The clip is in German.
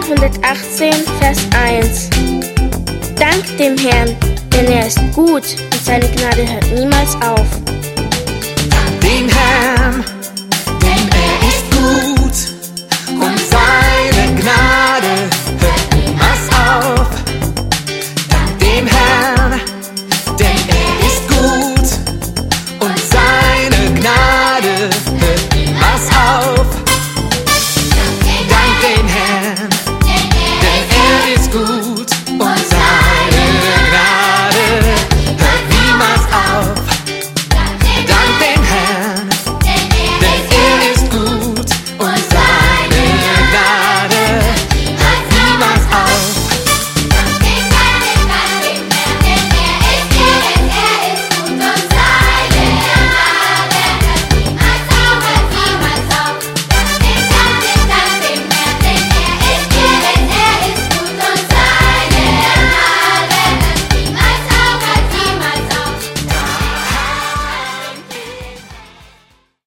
118, Vers 1. Dank dem Herrn, denn er ist gut und seine Gnade hört niemals auf. Dank dem Herrn.